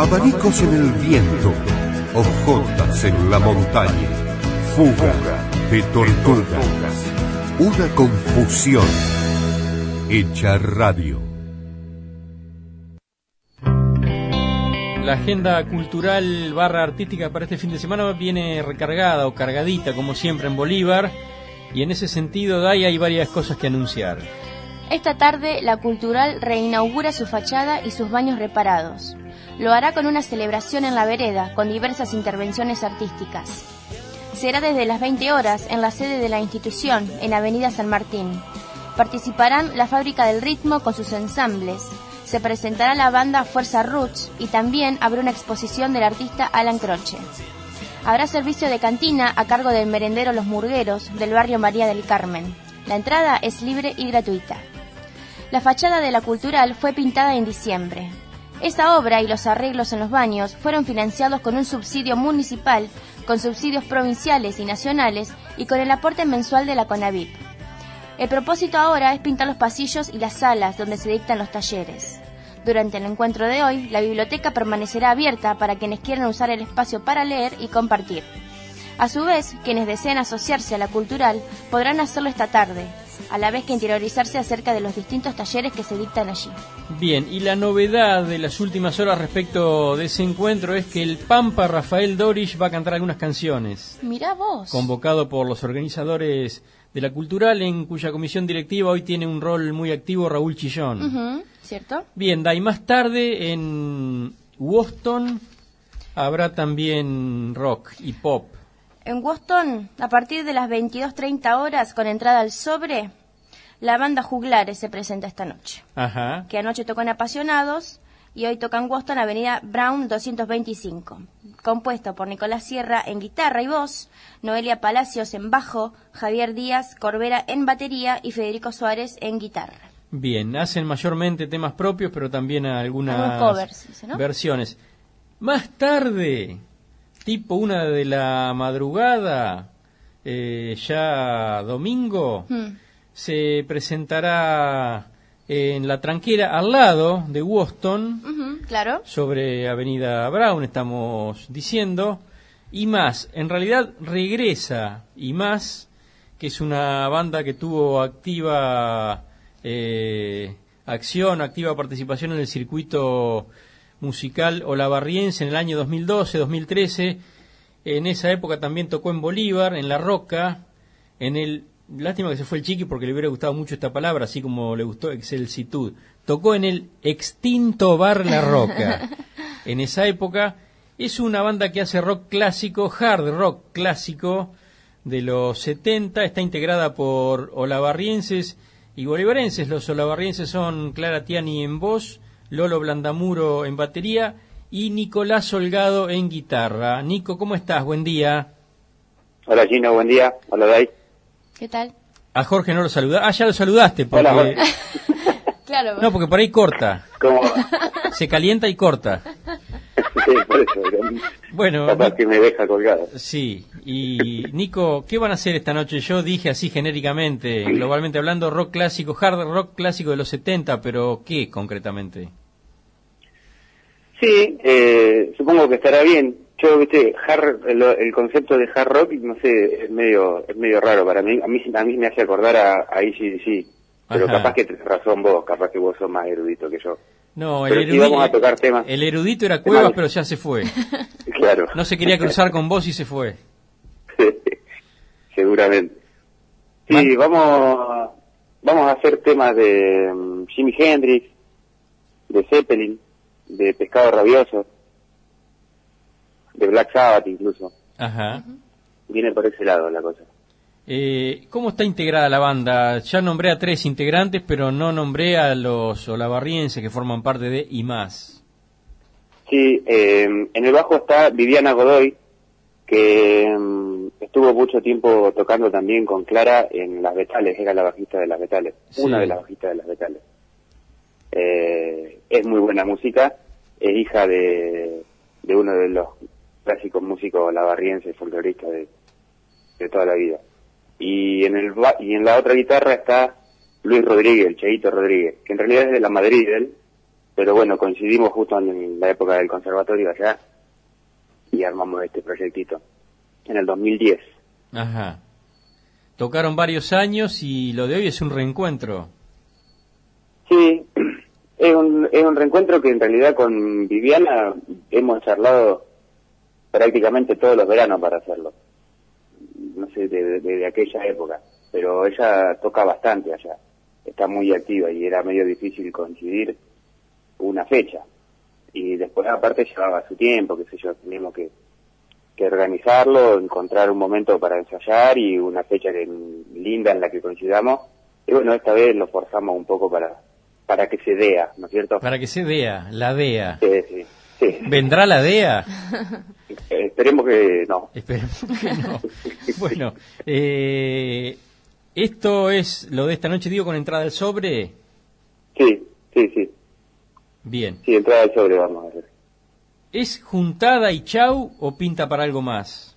abanicos en el viento, hojotas en la montaña, fuga de tortugas, una confusión hecha radio. La agenda cultural / artística para este fin de semana viene recargada o cargadita, como siempre, en Bolívar, y en ese sentido, Day, hay varias cosas que anunciar. Esta tarde, la Cultural reinaugura su fachada y sus baños reparados. Lo hará con una celebración en la vereda, con diversas intervenciones artísticas. Será desde las 20 horas en la sede de la institución, en Avenida San Martín. Participarán la Fábrica del Ritmo con sus ensambles. Se presentará la banda Fuerza Roots y también habrá una exposición del artista Alan Croce. Habrá servicio de cantina a cargo del merendero Los Murgueros del barrio María del Carmen. La entrada es libre y gratuita. La fachada de la Cultural fue pintada en diciembre. Esta obra y los arreglos en los baños fueron financiados con un subsidio municipal, con subsidios provinciales y nacionales y con el aporte mensual de la CONAVIP. El propósito ahora es pintar los pasillos y las salas donde se dictan los talleres. Durante el encuentro de hoy, la biblioteca permanecerá abierta para quienes quieran usar el espacio para leer y compartir. A su vez, quienes deseen asociarse a la Cultural podrán hacerlo esta tarde, a la vez que interiorizarse acerca de los distintos talleres que se dictan allí. Bien, y la novedad de las últimas horas respecto de ese encuentro es que el Pampa Rafael Dorisch va a cantar algunas canciones. Mirá vos. Convocado por los organizadores de la Cultural, en cuya comisión directiva hoy tiene un rol muy activo Raúl Chillón. ¿Cierto? Bien, y más tarde en Boston habrá también rock y pop. En Boston, a partir de las 22:30 horas, con entrada al sobre, la banda Juglares se presenta esta noche. Ajá. Que anoche tocó en Apasionados y hoy toca en Boston, Avenida Brown 225. Compuesto por Nicolás Sierra en guitarra y voz, Noelia Palacios en bajo, Javier Díaz Corbera en batería y Federico Suárez en guitarra. Bien, hacen mayormente temas propios, pero también algunas covers, dice, ¿no? Versiones. Más tarde, tipo 1 de la madrugada, ya domingo, se presentará en La Tranquera, al lado de Boston, claro, sobre Avenida Brown, estamos diciendo, y más, en realidad regresa, y más, que es una banda que tuvo activa activa participación en el circuito musical olavarriense en el año 2012, 2013, en esa época también tocó en Bolívar, en La Roca, en el, lástima que se fue el Chiqui porque le hubiera gustado mucho esta palabra, así como le gustó Excelsitud, tocó en el extinto bar La Roca, en esa época. Es una banda que hace rock clásico, hard rock clásico de los 70, está integrada por olavarrienses y bolivarenses. Los olavarrienses son Clara Tiani en voz, Lolo Blandamuro en batería y Nicolás Holgado en guitarra. Nico, ¿cómo estás? Buen día. Hola Gino, buen día. Hola Day. ¿Qué tal? A Jorge no lo saludaste. Ah, ya lo saludaste. Porque... Hola. Claro. No, porque por ahí corta. ¿Cómo? Se calienta y corta. Sí, por eso. Bueno, capaz que me deja colgado. Sí, y Nico, ¿qué van a hacer esta noche? Yo dije así genéricamente, globalmente hablando, rock clásico, hard rock clásico de los 70, pero ¿qué concretamente? Sí, supongo que estará bien. Yo, viste, el concepto de hard rock, no sé, es medio raro para mí. A mí me hace acordar a AC/DC, pero Ajá. capaz que tenés razón vos, capaz que vos sos más erudito que yo. No, pero sí vamos a tocar temas. El erudito era Cuevas, pero ya se fue. Claro. No se quería cruzar con vos y se fue. Seguramente. Sí, vamos a hacer temas de Jimi Hendrix, de Zeppelin, de Pescado Rabioso, de Black Sabbath incluso. Ajá. Viene por ese lado la cosa. ¿Cómo está integrada la banda? Ya nombré a 3 integrantes, pero no nombré a los olavarrienses que forman parte de Y Más. Sí, en el bajo está Viviana Godoy, que estuvo mucho tiempo tocando también con Clara en Las Betales, era la bajista de Las Betales, sí. Una de las bajistas de Las Betales. Es muy buena música, es hija de uno de los clásicos músicos olavarrienses, folcloristas de toda la vida. Y en la otra guitarra está Luis Rodríguez, el Cheito Rodríguez, que en realidad es de la Madrid, pero bueno, coincidimos justo en la época del conservatorio allá y armamos este proyectito en el 2010. Ajá. Tocaron varios años y lo de hoy es un reencuentro. Sí, es un reencuentro que en realidad con Viviana hemos charlado prácticamente todos los veranos para hacerlo. No sé, de aquella época, pero ella toca bastante allá, está muy activa y era medio difícil coincidir una fecha. Y después aparte llevaba su tiempo, qué sé yo, teníamos que organizarlo, encontrar un momento para ensayar y una fecha linda en la que coincidamos. Y bueno, esta vez lo forzamos un poco para que se dea, ¿no es cierto? Para que se dea, la DEA. Sí. ¿Vendrá la DEA? Esperemos que no. Esperemos que no. Bueno, ¿esto es lo de esta noche, digo, con entrada al sobre? Sí. Bien. Sí, entrada al sobre vamos a hacer. ¿Es juntada y chau o pinta para algo más?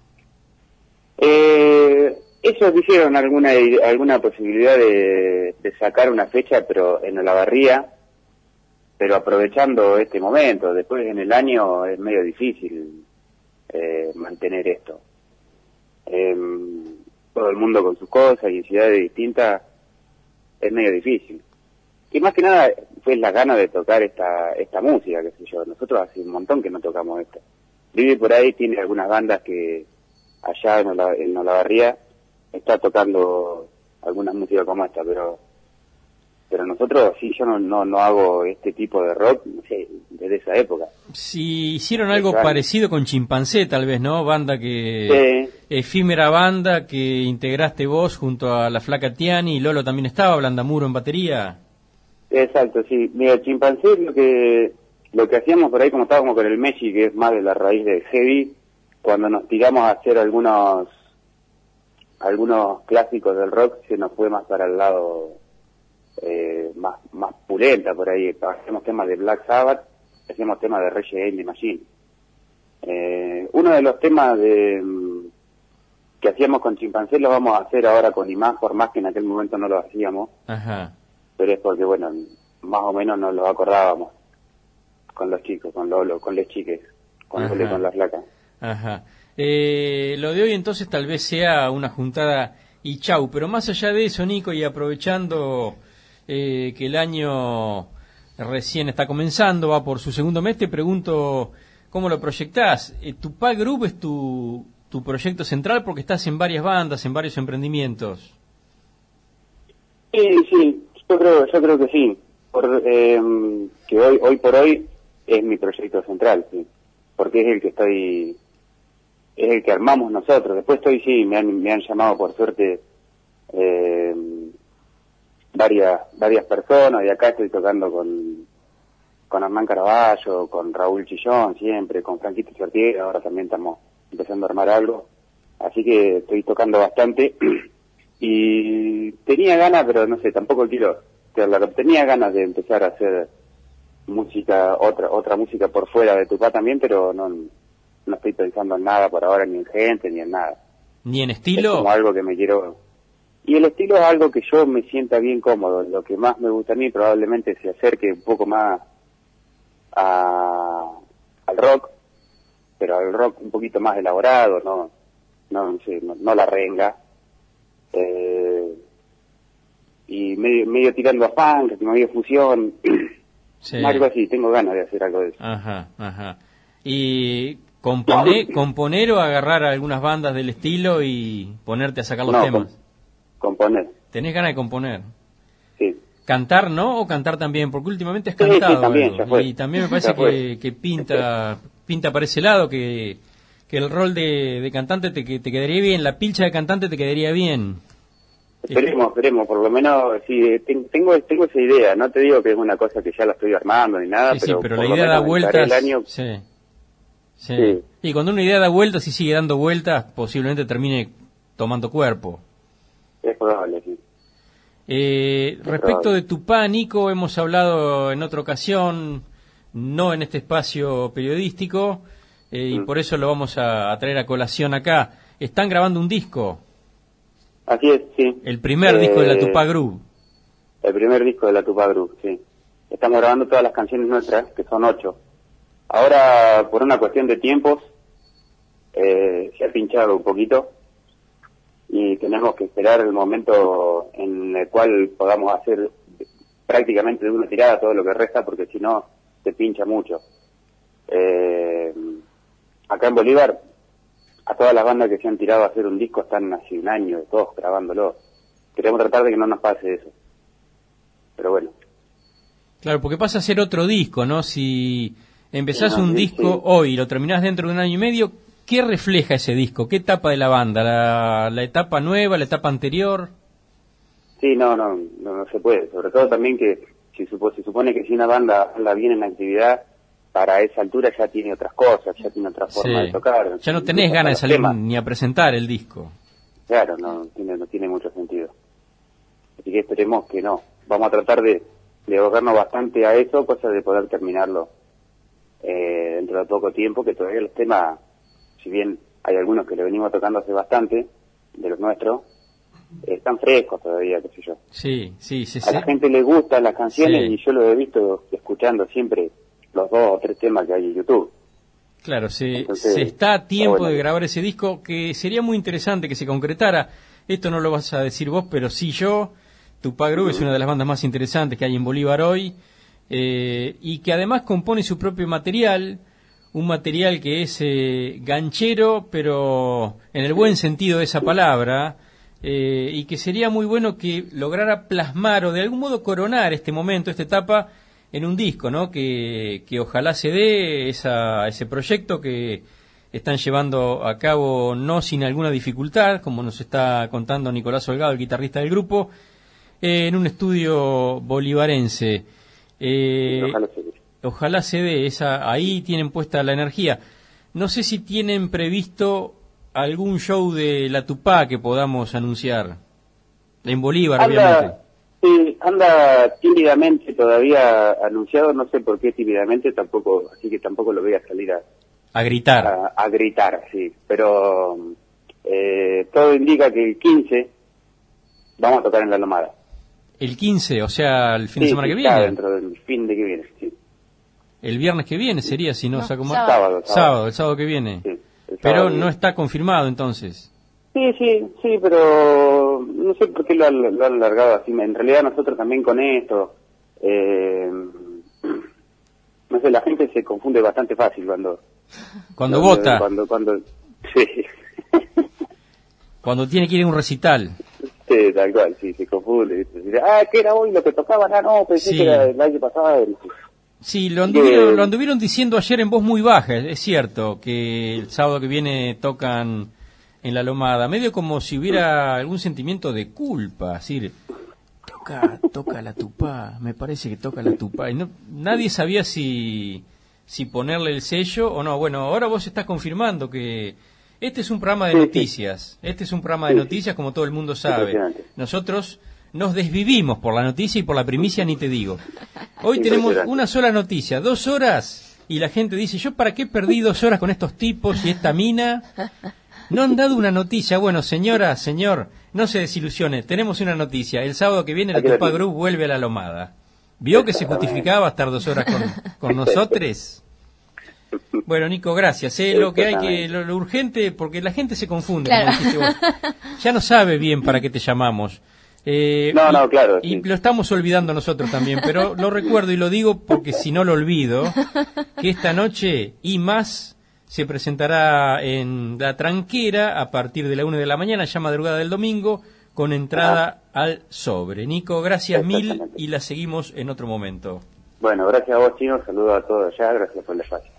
Ellos dijeron alguna posibilidad de sacar una fecha, pero en Olavarría, pero aprovechando este momento. Después en el año es medio difícil mantener esto. Todo el mundo con sus cosas y ciudades distintas, es medio difícil. Y más que nada fue la gana de tocar esta música, qué sé yo. Nosotros hace un montón que no tocamos esto. Vivi por ahí tiene algunas bandas que allá en Olavarría está tocando algunas músicas como esta, pero nosotros, sí, yo no hago este tipo de rock, no sé, desde esa época. Si hicieron algo parecido con Chimpancé, tal vez, ¿no? Banda que... Sí. Efímera banda que integraste vos junto a la Flaca Tiani, y Lolo también estaba, Blandamuro en batería. Exacto, sí. Mira, Chimpancé, lo que hacíamos por ahí, como estábamos con el Messi, que es más de la raíz de heavy, cuando nos tiramos a hacer algunos clásicos del rock, se nos fue más para el lado más pulenta por ahí. Hacemos temas de Black Sabbath, hacemos temas de Rage Against the Machine. Uno de los temas que hacíamos con Chimpancé lo vamos a hacer ahora con Imán, por más que en aquel momento no lo hacíamos. Ajá. Pero es porque, bueno, más o menos nos lo acordábamos con los chicos, con Lolo, con les chiques, con la Flaca. Ajá. Lo de hoy entonces tal vez sea una juntada y chau, pero más allá de eso, Nico, y aprovechando que el año recién está comenzando, va por su segundo mes, te pregunto cómo lo proyectás. Tupá Group es tu proyecto central porque estás en varias bandas, en varios emprendimientos. Sí, yo creo que sí, que hoy por hoy es mi proyecto central, sí, porque es el que armamos nosotros. Después me han llamado por suerte varias personas, y acá estoy tocando con Hernán Caraballo, con Raúl Chillón siempre, con Franquito Sortier, ahora también estamos empezando a armar algo, así que estoy tocando bastante y tenía ganas, pero no sé, tampoco tenía ganas de empezar a hacer música, otra música por fuera de Tupá también, pero no estoy pensando en nada por ahora, ni en gente, ni en nada. ¿Ni en estilo? Es como algo que me quiero... Y el estilo es algo que yo me sienta bien cómodo. Lo que más me gusta a mí probablemente se acerque un poco más al rock, pero al rock un poquito más elaborado, no sé, no la renga. Y medio tirando a funk, medio fusión, sí. Algo así, tengo ganas de hacer algo de eso. Ajá. ¿Y componer o agarrar algunas bandas del estilo y ponerte a sacar los temas? Componer. ¿Tenés ganas de componer? Sí. ¿Cantar no o cantar también? Porque últimamente has cantado. Sí, también, ya fue. Y también me parece que pinta para ese lado, que el rol de cantante te quedaría bien, la pilcha de cantante te quedaría bien. Esperemos, por lo menos, sí, tengo esa idea. No te digo que es una cosa que ya la estoy armando ni nada, pero la idea da vueltas. Sí. Y cuando una idea da vueltas y sigue dando vueltas, posiblemente termine tomando cuerpo. Es probable, sí. Respecto de Tupá, Nico, hemos hablado en otra ocasión, no en este espacio periodístico, y por eso lo vamos a traer a colación acá. Están grabando un disco. Así es, sí. El primer disco de la Tupá Group. El primer disco de la Tupá Group, sí. estamos grabando todas las canciones nuestras, que son 8. Ahora, por una cuestión de tiempos, se ha pinchado un poquito y tenemos que esperar el momento en el cual podamos hacer prácticamente de una tirada todo lo que resta, porque si no, se pincha mucho. Acá en Bolívar, a todas las bandas que se han tirado a hacer un disco están hace un año, todos grabándolo. Queremos tratar de que no nos pase eso. Pero bueno. Claro, porque pasa a ser otro disco, ¿no? Si empezás un disco hoy y lo terminás dentro de un año y medio, ¿qué refleja ese disco? ¿Qué etapa de la banda? ¿La etapa nueva, la etapa anterior? Sí, no se puede. Sobre todo también que se supone que si una banda anda bien en la actividad, para esa altura ya tiene otras cosas, ya tiene otra forma de tocar. Ya no tenés ganas de salir ni a presentar el disco. Claro, no tiene mucho sentido. Así que esperemos que no. Vamos a tratar de abocarnos bastante a eso, cosa de poder terminarlo dentro de poco tiempo, que todavía los temas, si bien hay algunos que le venimos tocando hace bastante, de los nuestros, están frescos todavía, qué sé yo. Sí. A la gente le gustan las canciones y yo lo he visto escuchando siempre los 2 o 3 temas que hay en YouTube. Claro, se está a tiempo de grabar ese disco, que sería muy interesante que se concretara. Esto no lo vas a decir vos, pero sí yo. Tupac Group es una de las bandas más interesantes que hay en Bolívar hoy, y que además compone su propio material, un material que es ganchero, pero en el buen sentido de esa palabra, y que sería muy bueno que lograra plasmar o de algún modo coronar este momento, esta etapa, en un disco, ¿no? Que ojalá se dé ese proyecto que están llevando a cabo no sin alguna dificultad, como nos está contando Nicolás Holgado, el guitarrista del grupo, en un estudio bolivarense. Ojalá se dé. Ahí tienen puesta la energía. No sé si tienen previsto algún show de la Tupá que podamos anunciar. En Bolívar, obviamente. Sí, anda tímidamente todavía anunciado, no sé por qué tímidamente, así que tampoco lo voy a salir a gritar. A gritar, sí. Pero todo indica que el 15 vamos a tocar en La Lomada. El 15, o sea, el fin de semana que viene. Dentro del fin de que viene, sí. El viernes que viene sería, si no saco mal. Sábado, el sábado que viene. Sí, pero no está confirmado entonces. Sí, pero no sé por qué lo han alargado así. En realidad nosotros también con esto, no sé, la gente se confunde bastante fácil cuando vota. Sí. Cuando tiene que ir a un recital. Sí, tal cual, sí, se confunde. ¿Qué era hoy lo que tocaban? No, pensé que era el año pasado. Sí, lo anduvieron diciendo ayer en voz muy baja, es cierto, que el sábado que viene tocan en La Lomada, medio como si hubiera algún sentimiento de culpa, decir, toca la Tupá, me parece que toca la Tupá, y nadie sabía si ponerle el sello o no. Bueno, ahora vos estás confirmando que este es un programa de noticias, como todo el mundo sabe. Nosotros nos desvivimos por la noticia y por la primicia ni te digo. Hoy tenemos una sola noticia, 2 horas, y la gente dice, ¿yo para qué perdí 2 horas con estos tipos y esta mina? No han dado una noticia. Bueno, señora, señor, no se desilusione, tenemos una noticia. El sábado que viene la Tupac Group vuelve a La Lomada. ¿Vio que se justificaba estar 2 horas con nosotros? Bueno, Nico, gracias. Lo urgente, porque la gente se confunde, como dijiste vos. Ya no sabe bien para qué te llamamos. Claro. Y lo estamos olvidando nosotros también, pero lo recuerdo y lo digo porque si no lo olvido, que esta noche y más se presentará en La Tranquera a partir de la 1 de la mañana, ya madrugada del domingo, con entrada al sobre. Nico, gracias mil y la seguimos en otro momento. Bueno, gracias a vos, Chino, saludos a todos allá, gracias por el espacio.